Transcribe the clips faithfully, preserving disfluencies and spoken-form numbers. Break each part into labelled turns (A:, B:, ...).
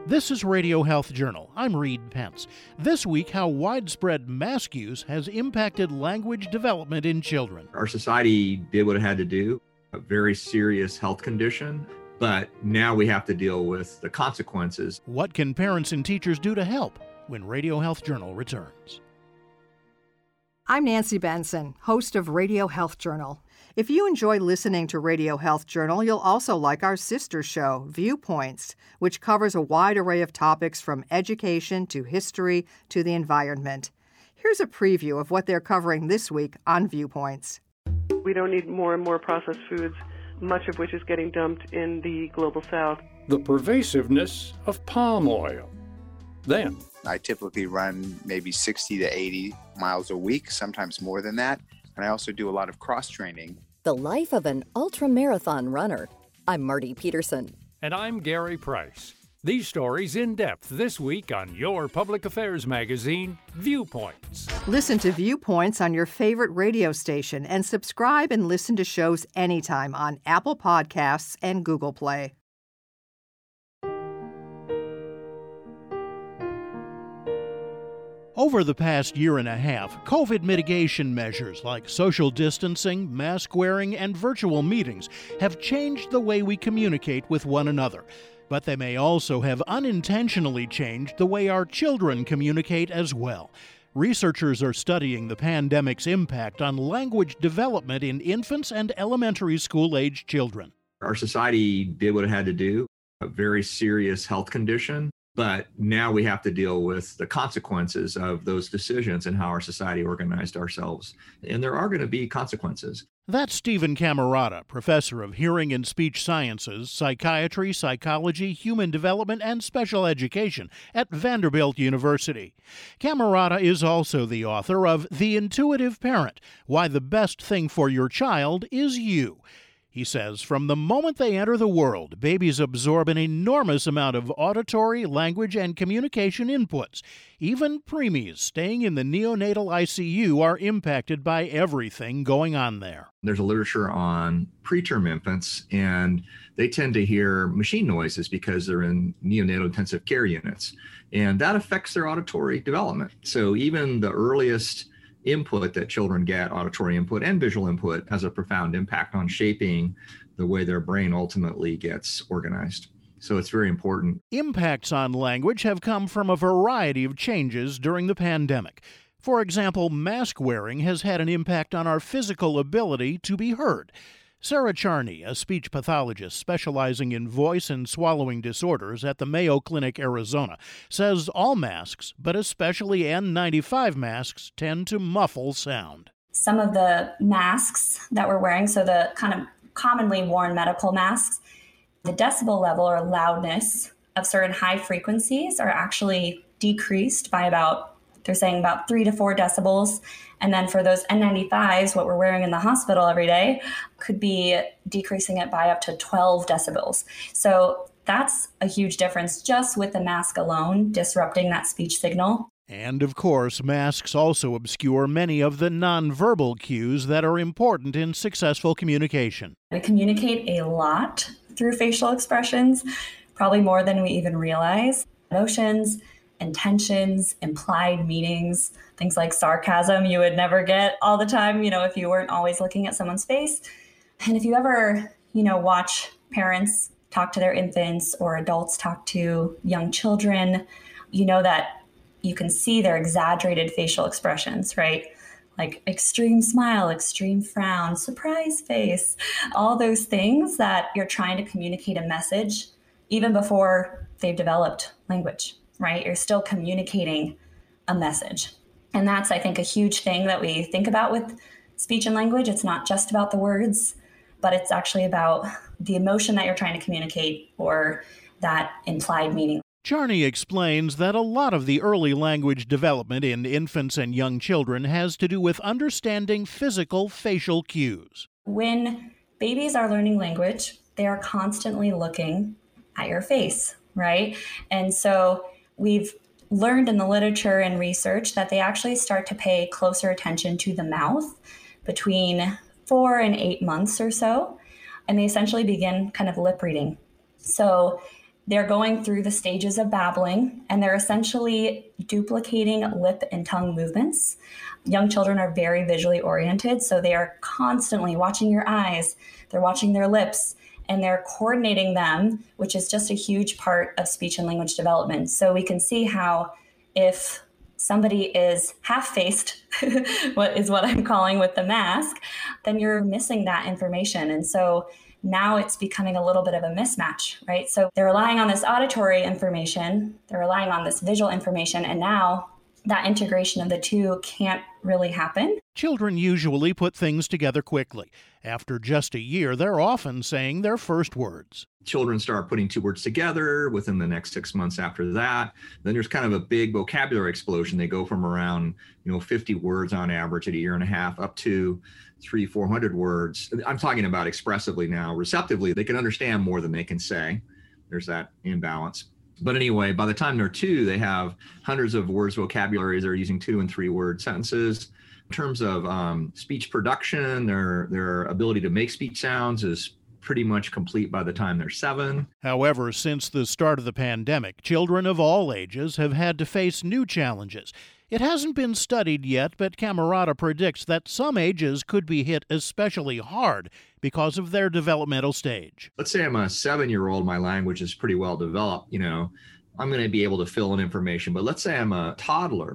A: This is Radio Health Journal. I'm Reed Pence. This week, how widespread mask use has impacted language development in children.
B: Our society did what it had to do, a very serious health condition, but now we have to deal with the consequences.
A: What can parents and teachers do to help when Radio Health Journal returns?
C: I'm Nancy Benson, host of Radio Health Journal. If you enjoy listening to Radio Health Journal, you'll also like our sister show, Viewpoints, which covers a wide array of topics from education to history to the environment. Here's a preview of what they're covering this week on Viewpoints.
D: We don't need more and more processed foods, much of which is getting dumped in the global south.
E: The pervasiveness of palm oil. Then,
F: I typically run maybe sixty to eighty miles a week, sometimes more than that. And I also do a lot of cross-training.
G: The life of an ultra-marathon runner. I'm Marty Peterson.
E: And I'm Gary Price. These stories in depth this week on your public affairs magazine, Viewpoints.
C: Listen to Viewpoints on your favorite radio station and subscribe and listen to shows anytime on Apple Podcasts and Google Play.
A: Over the past year and a half, COVID mitigation measures like social distancing, mask wearing, and virtual meetings have changed the way we communicate with one another. But they may also have unintentionally changed the way our children communicate as well. Researchers are studying the pandemic's impact on language development in infants and elementary school-aged children.
B: Our society did what it had to do, a very serious health condition. But now we have to deal with the consequences of those decisions and how our society organized ourselves. And there are going to be consequences.
A: That's Stephen Camarata, professor of hearing and speech sciences, psychiatry, psychology, human development, and special education at Vanderbilt University. Camarata is also the author of The Intuitive Parent: Why the Best Thing for Your Child is You. He says from the moment they enter the world, babies absorb an enormous amount of auditory, language, and communication inputs. Even preemies staying in the neonatal I C U are impacted by everything going on there.
B: There's a literature on preterm infants, and they tend to hear machine noises because they're in neonatal intensive care units, and that affects their auditory development. So even the earliest input that children get, auditory input and visual input, has a profound impact on shaping the way their brain ultimately gets organized. So it's very important.
A: Impacts on language have come from a variety of changes during the pandemic. For example, mask wearing has had an impact on our physical ability to be heard. Sarah Charney, a speech pathologist specializing in voice and swallowing disorders at the Mayo Clinic, Arizona, says all masks, but especially N ninety-five masks, tend to muffle sound.
H: Some of the masks that we're wearing, so the kind of commonly worn medical masks, the decibel level or loudness of certain high frequencies are actually decreased by about, they're saying about three to four decibels. And then for those N ninety-fives, what we're wearing in the hospital every day, could be decreasing it by up to twelve decibels. So that's a huge difference just with the mask alone, disrupting that speech signal.
A: And of course, masks also obscure many of the nonverbal cues that are important in successful communication.
H: We communicate a lot through facial expressions, probably more than we even realize. Emotions, intentions, implied meanings, things like sarcasm you would never get all the time, you know, if you weren't always looking at someone's face. And if you ever, you know, watch parents talk to their infants or adults talk to young children, you know that you can see their exaggerated facial expressions, right? Like extreme smile, extreme frown, surprise face, all those things that you're trying to communicate a message even before they've developed language. Right? You're still communicating a message. And that's, I think, a huge thing that we think about with speech and language. It's not just about the words, but it's actually about the emotion that you're trying to communicate or that implied meaning.
A: Charney explains that a lot of the early language development in infants and young children has to do with understanding physical facial cues.
H: When babies are learning language, they are constantly looking at your face, right? And so we've learned in the literature and research that they actually start to pay closer attention to the mouth between four and eight months or so, and they essentially begin kind of lip reading. So they're going through the stages of babbling, and they're essentially duplicating lip and tongue movements. Young children are very visually oriented, so they are constantly watching your eyes, they're watching their lips, and they're coordinating them, which is just a huge part of speech and language development. So we can see how if somebody is half-faced, what is what I'm calling with the mask, then you're missing that information. And so now it's becoming a little bit of a mismatch, right? So they're relying on this auditory information, they're relying on this visual information, and now that integration of the two can't really happen.
A: Children usually put things together quickly. After just a year, they're often saying their first words.
B: Children start putting two words together within the next six months after that. Then there's kind of a big vocabulary explosion. They go from around, you know, fifty words on average at a year and a half up to three, four hundred words. I'm talking about expressively now. Receptively, they can understand more than they can say. There's that imbalance. But anyway, by the time they're two, they have hundreds of words vocabularies. They're using two and three word sentences. In terms of um, speech production, their their ability to make speech sounds is pretty much complete by the time they're seven.
A: However, since the start of the pandemic, children of all ages have had to face new challenges. It hasn't been studied yet, but Camerata predicts that some ages could be hit especially hard because of their developmental stage.
B: Let's say I'm a seven-year-old, my language is pretty well developed, you know, I'm going to be able to fill in information. But let's say I'm a toddler.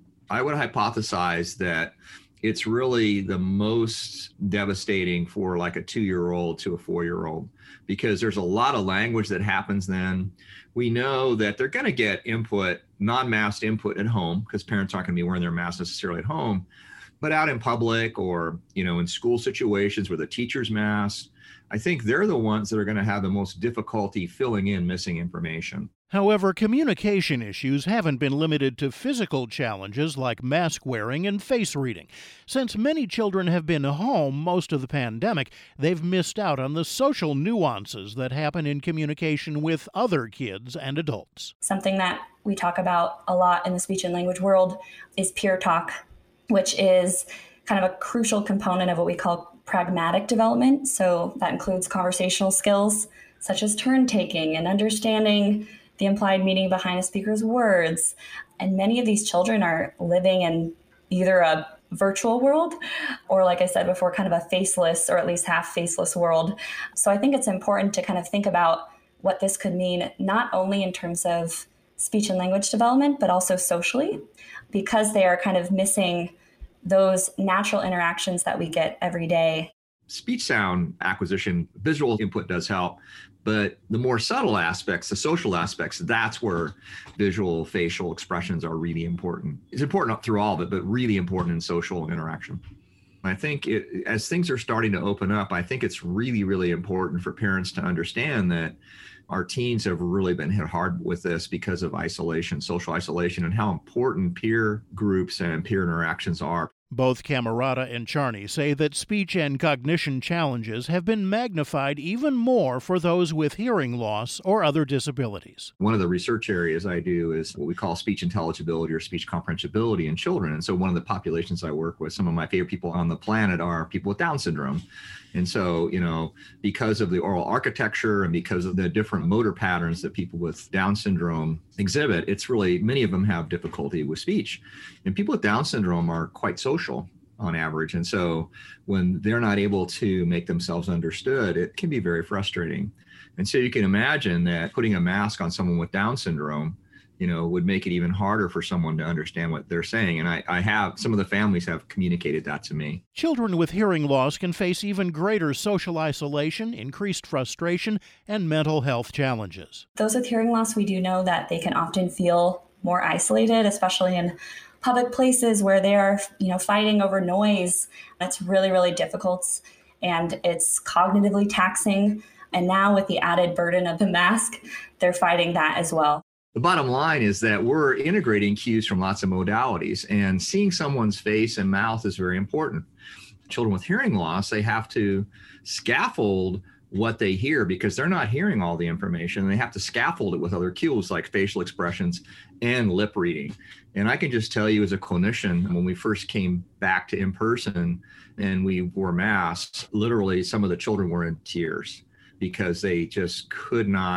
B: I would hypothesize that it's really the most devastating for like a two-year-old to a four-year-old, because there's a lot of language that happens then. We know that they're going to get input, non-masked input at home, because parents aren't going to be wearing their masks necessarily at home, but out in public or, you know, in school situations where the teacher's masked, I think they're the ones that are going to have the most difficulty filling in missing information.
A: However, communication issues haven't been limited to physical challenges like mask wearing and face reading. Since many children have been home most of the pandemic, they've missed out on the social nuances that happen in communication with other kids and adults.
H: Something that we talk about a lot in the speech and language world is peer talk, which is kind of a crucial component of what we call pragmatic development. So that includes conversational skills such as turn taking and understanding the implied meaning behind a speaker's words. And many of these children are living in either a virtual world or, like I said before, kind of a faceless or at least half faceless world. So I think it's important to kind of think about what this could mean, not only in terms of speech and language development, but also socially, because they are kind of missing those natural interactions that we get every day.
B: Speech sound acquisition, visual input does help, but the more subtle aspects, the social aspects, that's where visual facial expressions are really important. It's important through all of it, but really important in social interaction. I think it, as things are starting to open up, I think it's really, really important for parents to understand that our teens have really been hit hard with this because of isolation, social isolation, and how important peer groups and peer interactions are.
A: Both Camerata and Charney say that speech and cognition challenges have been magnified even more for those with hearing loss or other disabilities.
B: One of the research areas I do is what we call speech intelligibility or speech comprehensibility in children. And so one of the populations I work with, some of my favorite people on the planet are people with Down syndrome. And so, you know, because of the oral architecture and because of the different motor patterns that people with Down syndrome exhibit, it's really, many of them have difficulty with speech. And people with Down syndrome are quite social on average. And so when they're not able to make themselves understood, it can be very frustrating. And so you can imagine that putting a mask on someone with Down syndrome, you know, would make it even harder for someone to understand what they're saying. And I, I have, some of the families have communicated that to me.
A: Children with hearing loss can face even greater social isolation, increased frustration, and mental health challenges.
H: Those with hearing loss, we do know that they can often feel more isolated, especially in public places where they are, you know, fighting over noise. That's really, really difficult, and it's cognitively taxing. And now with the added burden of the mask, they're fighting that as well.
B: The bottom line is that we're integrating cues from lots of modalities, and seeing someone's face and mouth is very important. Children with hearing loss, they have to scaffold what they hear because they're not hearing all the information. They have to scaffold it with other cues like facial expressions and lip reading. And I can just tell you as a clinician, when we first came back to in-person and we wore masks, literally some of the children were in tears because they just could not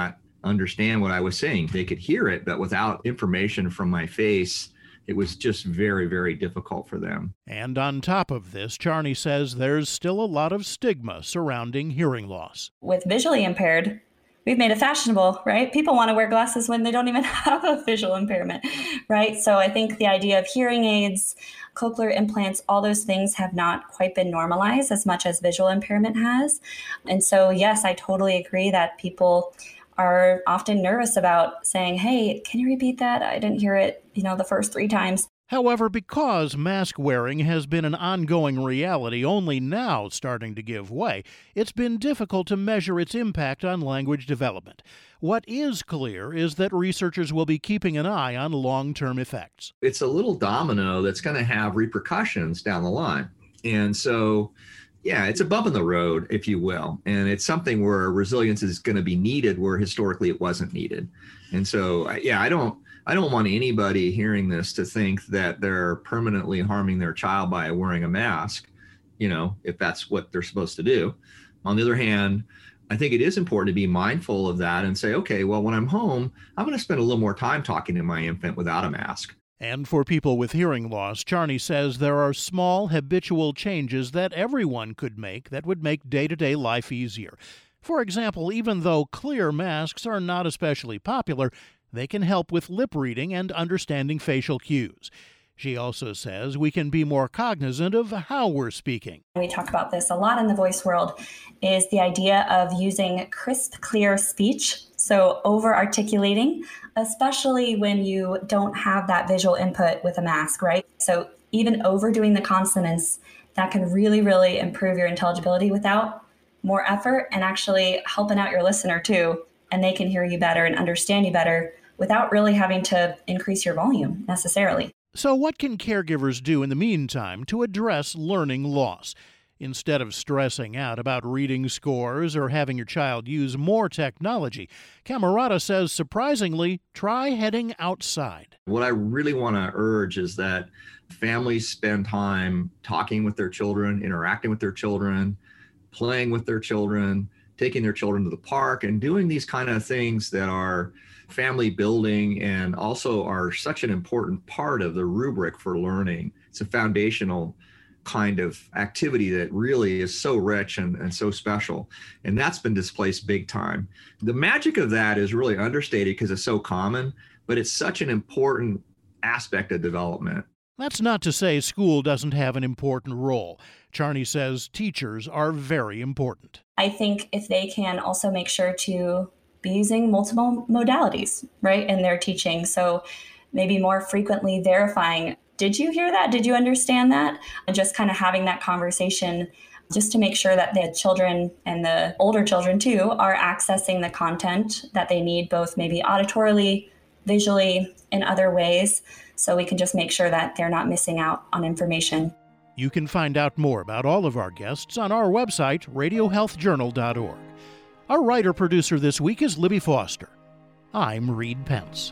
B: understand what I was saying. They could hear it, but without information from my face, it was just very, very difficult for them.
A: And on top of this, Charney says there's still a lot of stigma surrounding hearing loss.
H: With visually impaired, we've made it fashionable, right? People want to wear glasses when they don't even have a visual impairment, right? So I think the idea of hearing aids, cochlear implants, all those things have not quite been normalized as much as visual impairment has. And so, yes, I totally agree that people are often nervous about saying, hey, can you repeat that? I didn't hear it, you know, the first three times.
A: However, because mask wearing has been an ongoing reality only now starting to give way, it's been difficult to measure its impact on language development. What is clear is that researchers will be keeping an eye on long-term effects.
B: It's a little domino that's going to have repercussions down the line. And so, yeah, it's a bump in the road, if you will. And it's something where resilience is going to be needed where historically it wasn't needed. And so, yeah, I don't I don't want anybody hearing this to think that they're permanently harming their child by wearing a mask, you know, if that's what they're supposed to do. On the other hand, I think it is important to be mindful of that and say, okay, well, when I'm home, I'm going to spend a little more time talking to my infant without a mask.
A: And for people with hearing loss, Charney says there are small habitual changes that everyone could make that would make day-to-day life easier. For example, even though clear masks are not especially popular, they can help with lip reading and understanding facial cues. She also says we can be more cognizant of how we're speaking.
H: We talk about this a lot in the voice world, is the idea of using crisp, clear speech. So over-articulating, especially when you don't have that visual input with a mask, right? So even overdoing the consonants, that can really, really improve your intelligibility without more effort and actually helping out your listener too. And they can hear you better and understand you better without really having to increase your volume necessarily.
A: So what can caregivers do in the meantime to address learning loss? Instead of stressing out about reading scores or having your child use more technology, Camerata says, surprisingly, try heading outside.
B: What I really want to urge is that families spend time talking with their children, interacting with their children, playing with their children, taking their children to the park, and doing these kind of things that are family building and also are such an important part of the rubric for learning. It's a foundational kind of activity that really is so rich and, and so special. And that's been displaced big time. The magic of that is really understated because it's so common, but it's such an important aspect of development.
A: That's not to say school doesn't have an important role. Charney says teachers are very important.
H: I think if they can also make sure to be using multiple modalities, right, in their teaching. So maybe more frequently verifying, did you hear that? Did you understand that? And just kind of having that conversation just to make sure that the children and the older children too are accessing the content that they need, both maybe auditorily, visually, in other ways. So we can just make sure that they're not missing out on information.
A: You can find out more about all of our guests on our website, radio health journal dot org. Our writer-producer this week is Libby Foster. I'm Reed Pence.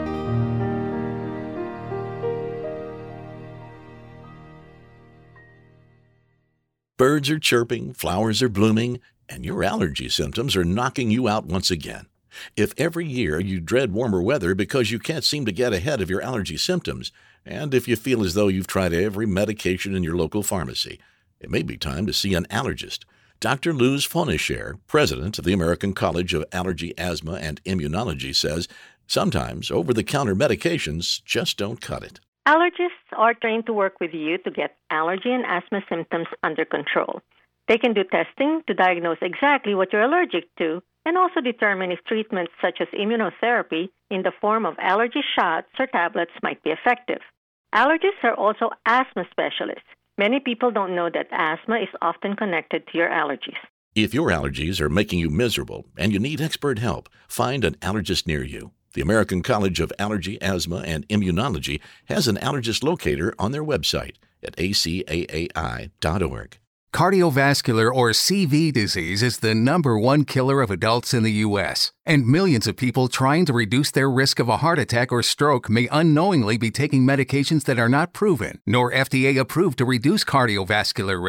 I: Birds are chirping, flowers are blooming, and your allergy symptoms are knocking you out once again. If every year you dread warmer weather because you can't seem to get ahead of your allergy symptoms, and if you feel as though you've tried every medication in your local pharmacy, it may be time to see an allergist. Doctor Luz Fonisher, president of the American College of Allergy, Asthma, and Immunology, says sometimes over-the-counter medications just don't cut it.
J: Allergists are trained to work with you to get allergy and asthma symptoms under control. They can do testing to diagnose exactly what you're allergic to and also determine if treatments such as immunotherapy in the form of allergy shots or tablets might be effective. Allergists are also asthma specialists. Many people don't know that asthma is often connected to your allergies.
I: If your allergies are making you miserable and you need expert help, find an allergist near you. The American College of Allergy, Asthma, and Immunology has an allergist locator on their website at A C A A I dot org.
K: Cardiovascular or C V disease is the number one killer of adults in the U S, and millions of people trying to reduce their risk of a heart attack or stroke may unknowingly be taking medications that are not proven nor F D A approved to reduce cardiovascular risk.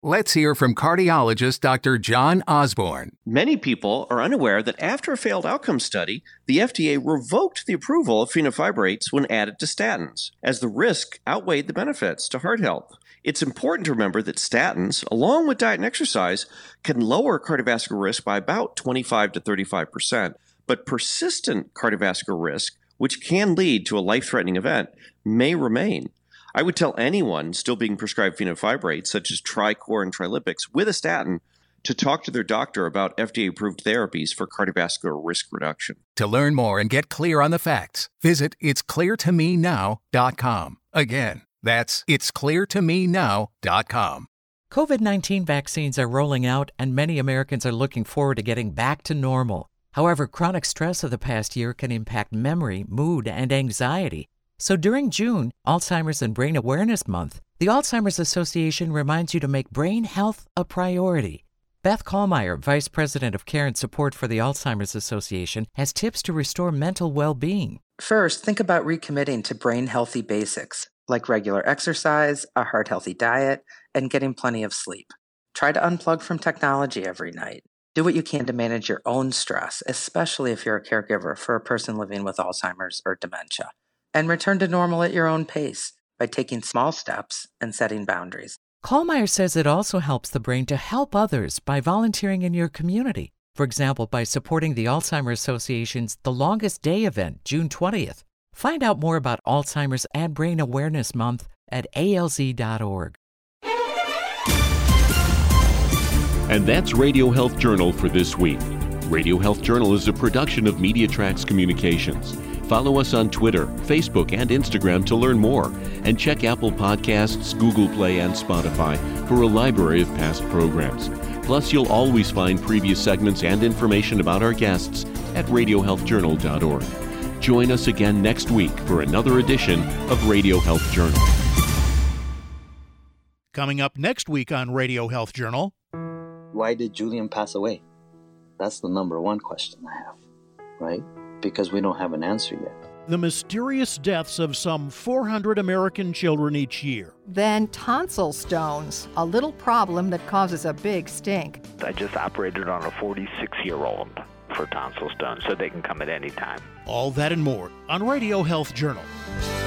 K: Let's hear from cardiologist Doctor John Osborne.
L: Many people are unaware that after a failed outcome study, the F D A revoked the approval of fenofibrates when added to statins, as the risk outweighed the benefits to heart health. It's important to remember that statins, along with diet and exercise, can lower cardiovascular risk by about twenty-five to thirty-five percent, but persistent cardiovascular risk, which can lead to a life-threatening event, may remain. I would tell anyone still being prescribed fenofibrates, such as Tricor and Trilipix, with a statin, to talk to their doctor about F D A-approved therapies for cardiovascular risk reduction.
K: To learn more and get clear on the facts, visit its clear to me now dot com. Again, that's its clear to me now dot com.
M: COVID nineteen vaccines are rolling out, and many Americans are looking forward to getting back to normal. However, chronic stress of the past year can impact memory, mood, and anxiety. So during June, Alzheimer's and Brain Awareness Month, the Alzheimer's Association reminds you to make brain health a priority. Beth Kallmeyer, Vice President of Care and Support for the Alzheimer's Association, has tips to restore mental well-being.
N: First, think about recommitting to brain-healthy basics, like regular exercise, a heart-healthy diet, and getting plenty of sleep. Try to unplug from technology every night. Do what you can to manage your own stress, especially if you're a caregiver for a person living with Alzheimer's or dementia. And return to normal at your own pace by taking small steps and setting boundaries.
M: Kallmeyer says it also helps the brain to help others by volunteering in your community. For example, by supporting the Alzheimer's Association's The Longest Day event, June twentieth. Find out more about Alzheimer's and Brain Awareness Month at A L Z dot org.
O: And that's Radio Health Journal for this week. Radio Health Journal is a production of MediaTrax Communications. Follow us on Twitter, Facebook, and Instagram to learn more, and check Apple Podcasts, Google Play, and Spotify for a library of past programs. Plus, you'll always find previous segments and information about our guests at radio health journal dot org. Join us again next week for another edition of Radio Health Journal.
A: Coming up next week on Radio Health Journal.
P: Why did Julian pass away? That's the number one question I have, right? Because we don't have an answer yet.
A: The mysterious deaths of some four hundred American children each year.
C: Then tonsil stones, a little problem that causes a big stink.
Q: I just operated on a forty-six-year-old for tonsil stones, so they can come at any time.
A: All that and more on Radio Health Journal.